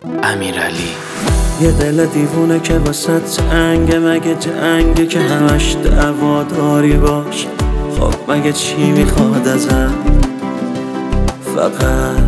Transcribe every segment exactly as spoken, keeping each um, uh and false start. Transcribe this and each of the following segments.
امیرعلی. یه دل دیوونه که واسه تنگه، مگه جنگه که همش دعوا داری باش؟ خب مگه چی میخواد ازم؟ فقط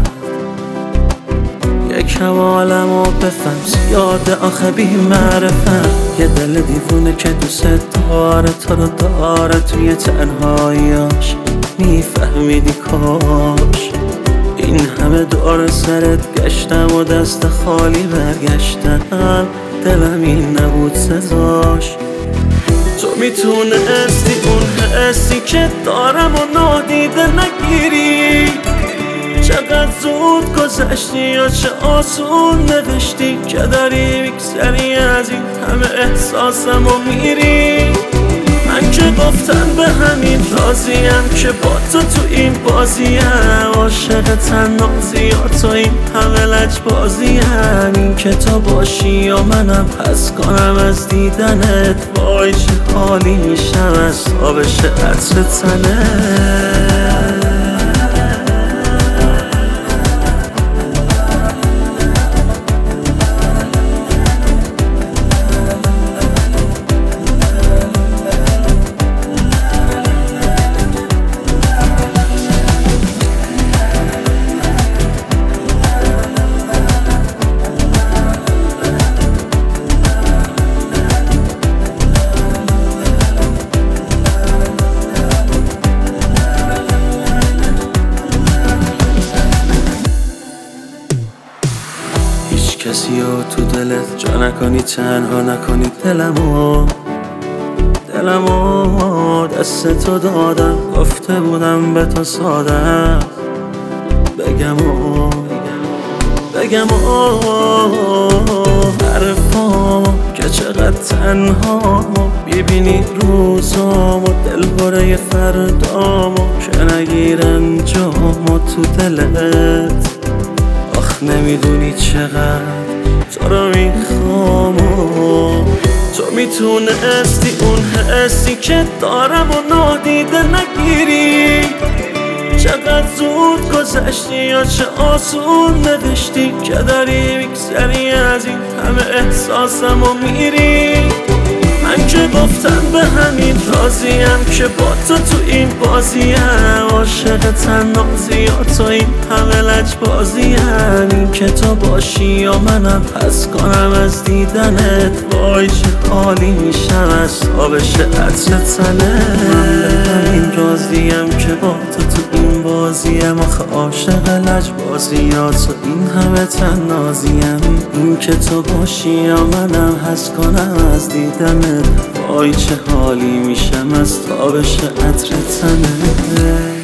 یکم عالمو بفهم، زیاده آخه بی معرفم. یه دل دیوونه که دوست داره، تو رو داره توی تنهاییاش. میفهمیدی کاش این همه دور سرت گشتم و دست خالی برگشتم، دلم این نبود سزاش. تو میتونستی اون حسی که دارم و نادیده نگیری. چقدر زود گذشتی یا چه آسون نوشتی که داری میگذری از این همه احساسم و میری. من که گفتم به همین راضیم که با تو تو این بازیم، عاشق تنازی یا تو این همه لجبازیم. این که تو باشی یا منم پس کنم از دیدنت، وای چه حالی میشم از تابش عطر تنت. کسی رو تو دلت جا نکنی، تنها نکنی دلمو. دلمو دست تو دادم، گفته بودم به تو ساده بگم و بگم و حرفامو که چقدر تنهامو. ببینی روزامو دل بره فردامو که نگیرن جامو تو دلت. آخ نمیدونی چقدر تو رو میخوام. تو میتونستی اون حسی که دارم و نادیده نگیری. چقدر زود گذشتی یا چه آسون نوشتی که داری میگذری از این همه احساسم و میری. من که گفتم به همین راضیم که با تو تو این بازیم، عاشق تنازی یا تو این همه لجبازیم. این که تو باشی یا منم پس کنم از دیدنت، وای چه حالی میشم از تابش عطر تنت. من به همین راضیم که با تو تو این بازیم، آخه عاشق لجبازی یا تو این همه تنازیم. این که تو باشی یا منم حس کنم از دیدنت، وای چه حالی میشم از تابش عطر تنت.